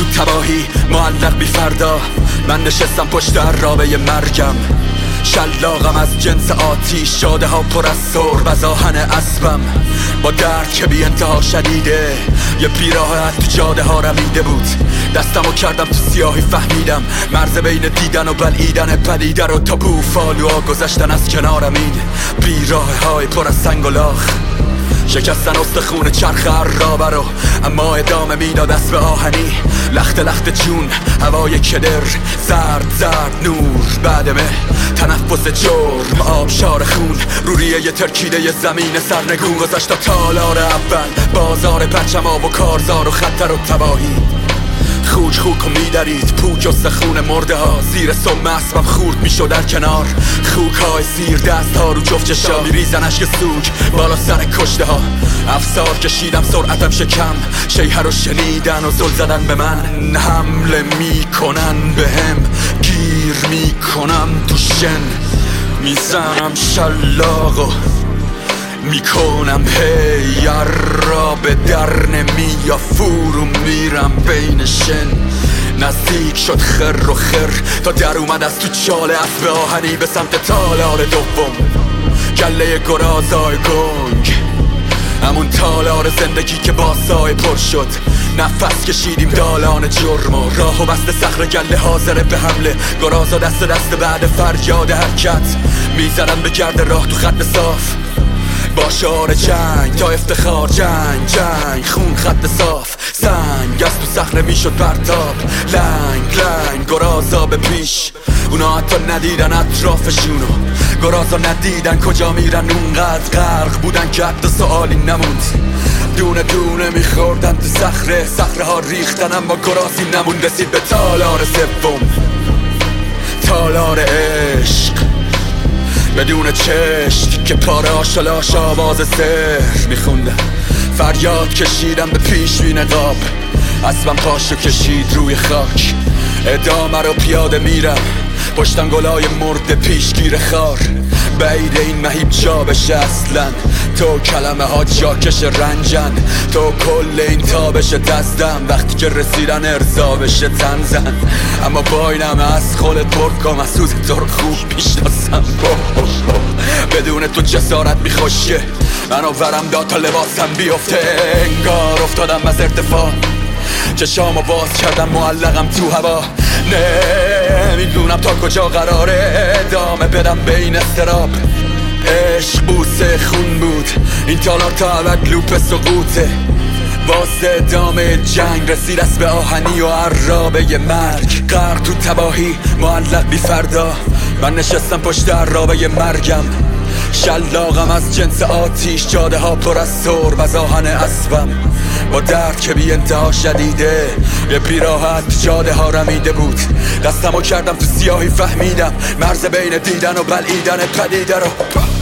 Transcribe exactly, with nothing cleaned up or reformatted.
تباهی معلق بی فردا. من نشستم پشت عرابه مرگم، شلاقم از جنس آتیش، جاده ها پر از سرب از آهن اسبم. با درد که بی انتها شدیده، یه پیراهن تو جاده ها رمیده بود. دستمو کردم تو سیاهی، فهمیدم مرز بین دیدن و بلعیدن پدیده رو. تا بوفالوها گذشتن از کنارم، این بیراه های پر از سنگ و لاخ شکستن استخون چرخ عرابه رو، اما ادامه میداد اسب آهنی. لخت لخت جون، هوای کدر، زرد زرد نور بعدمه، تنفس جرم، آبشار خون، روریه ی ترکیده ی زمین سرنگون. گذشت تا تالار اول، بازار پرچم آب و کارزار و خطر و تباهی. خوک خوک و میدرید پوک و سخون مرده ها، زیر سم اسبم خورد میشد در کنار. خوک های زیر دست ها رو جفت چشا، میریزن اشک سوک بالا سر کشته ها. افسار کشیدم سرعتم شکم، شیهه رو شنیدن و زل زدن به من. حمله میکنن به هم، گیر میکنم تو شن، میزنم شلاق و میکنم هی عرابه در نمی یا فرو میرم بین شن. نزدیک شد خر و خر تا در اومد از تو چاله اسب آهنی به سمت تالار دوم. گله گرازای گنگ، همون تالار زندگی که با سایه پر شد. نفس کشیدیم دالان جرم و راه و بست صخره گله حاضره به حمله. گرازا دست دست بعد فریاد حرکت، میزدن به گرد راه تو خط صاف. با شعار جنگ تا افتخار، جنگ جنگ خون خط صاف. سنگ از تو صخره میشد پرتاب، لنگ لنگ گرازا به پیش. اونا حتی ندیدن اطرافشونو، گرازا ندیدن کجا میرن. اونقدر غرق بودن که حتی سوالی نموند. دونه دونه میخوردن تو صخره، صخره ها ریختن اما گرازی نموند. رسید به تالار سوم، تالار عشق، بدون چشم که پاره آشلاش آواز سحر میخوندم. فریاد کشیدم به پیشوی نقاب، اسبم پاشو کشید روی خاک. ادامه رو پیاده میرم، پشتم گلای مرد پیشگیر خار. بعید این مهیب جا بشه اصلا، تو کلمه ها جاکش رنجن. تو کل این تابش دستم، وقتی که رسیدن ارضا بشه تنزن. اما با اینم از خودت برکم، از سوز تو رو خوب میشناسم. بدون تو جسارت میخوشه منو ورم داد تا لباسم بیفته. انگار افتادم از ارتفاع، چشامو باز کردم معلقم تو هوا. نمیدونم تا کجا قراره ادامه بدم به این استراب. عشق بوسه خون بود، این تالار تا ابد لوپ سقوطه. واسه ادامه جنگ رسید اسب آهنی و عرابه مرگ. غرق تو تباهی معلق بی فردا، من نشستم پشت عرابه مرگم. شلاقم از جنس آتیش، جاده ها پر از سرب از آهن اسبم. با درد که بی انتها شدیده، یه پیراهن تو جاده ها رمیده بود. دستمو کردم تو سیاهی، فهمیدم مرز بین دیدن و بلعیدن پدیده رو.